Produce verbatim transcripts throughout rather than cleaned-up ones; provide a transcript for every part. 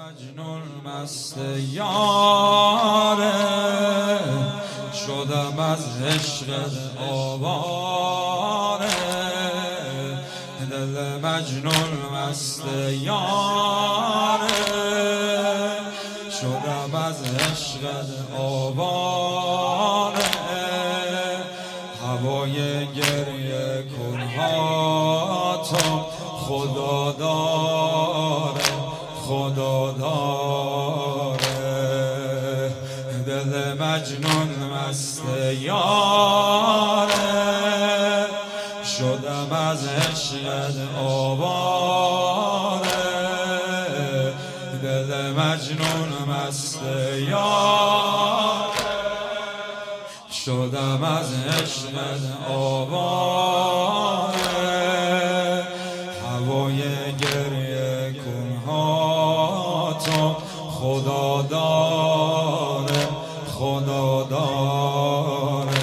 مجنون مست یاره، شدم از عشق آواره. دل مجنون مست یاره، شدم از عشق آواره. هوای گریه کنها تو خدا داره، خدا داره. دل مجنون مست یاره، شدم از عشق آواره. دل مجنون مست یاره، شدم از عشق آواره. هوای گریه کنها تو خدا داره، خدا داره.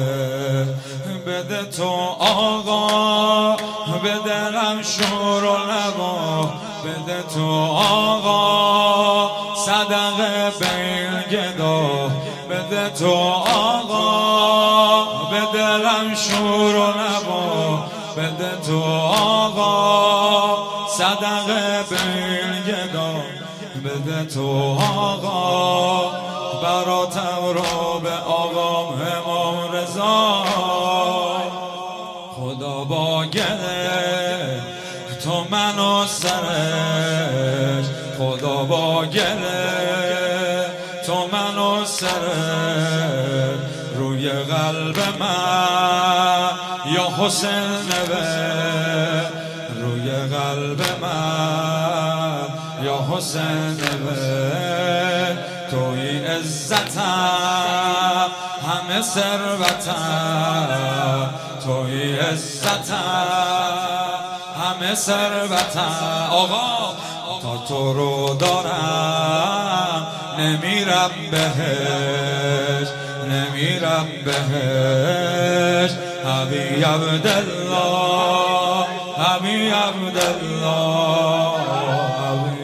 بده تو آقا، بده غم شور و نوا، بده تو آقا صدقه بین گدا. بده تو آقا، بده غم شور و نوا، بده تو آقا صدقه بین گدا. بده تو آقا براتم رو به آقام امام رضا. خدا با گله تو منو سرش، خدا با گله تو منو سرش. روی قلب من یا حسین نوه، روی قلب من یا حسین نوه. توی عزتم همه ثروتم، توی عزتم همه ثروتم. آقا تا تو رو دارم نمیرم بهش، نمیرم بهش. حبی عبدالله، حبی عبدالله، حبی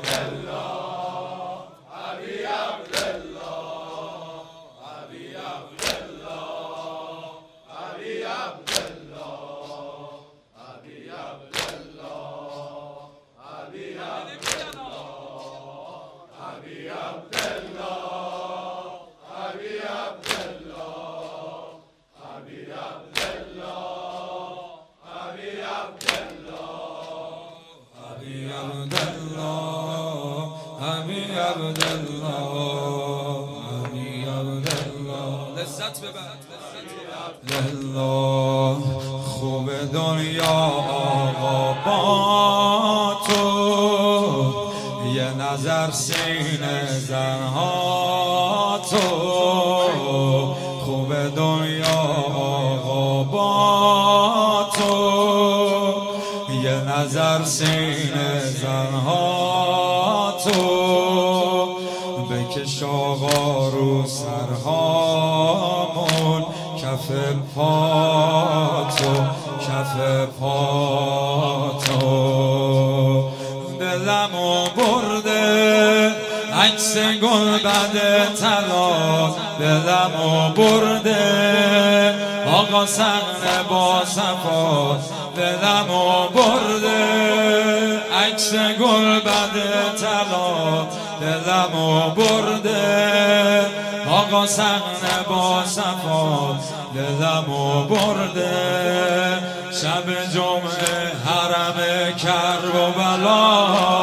لذت ببر لله. خوب دنیا آقا با تو، یه نظر سینه زنها تو. خوب دنیا آقا با تو، یه نظر سینه زنها تو. بکش آقا رو سرهامون کف پاتو، کف پاتو. دلمو برده عکس گل بد طلا، دلمو برده آقا صحنه با صفا. دلمو برده عکس گل بد طلا، دلمو برده آقا صحنه با صفا. دلمو برده شب جمعه حرم کربلا.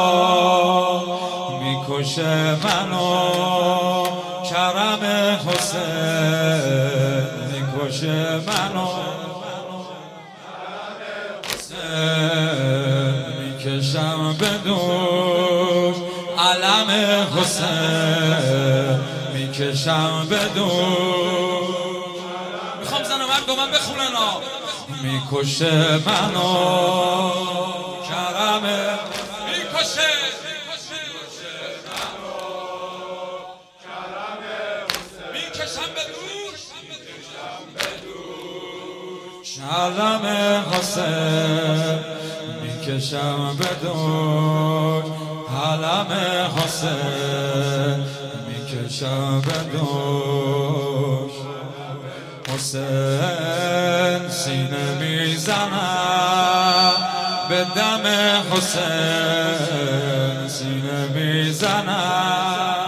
میکشه منو کرم حسین، میکشه منو کرم حسین. میکشم بدون علم حسین، میکشم بدون. میخوام زن و مرد با من بخونن ها. میکشه منو کرم، میکشه منو کرم حسین. میکشم بدون کرم حسین، میکشم بدون علم حسین میکشم به دوش حسین سینه میزنم به دم حسین سینه میزنم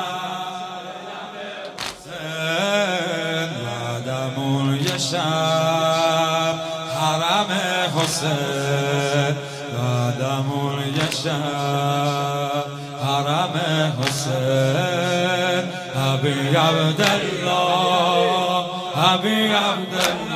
حسین بعدمون یه شب حرم حسین بعدمون یه شب حرم حسین حبیب عبدالله حبیب عبدالله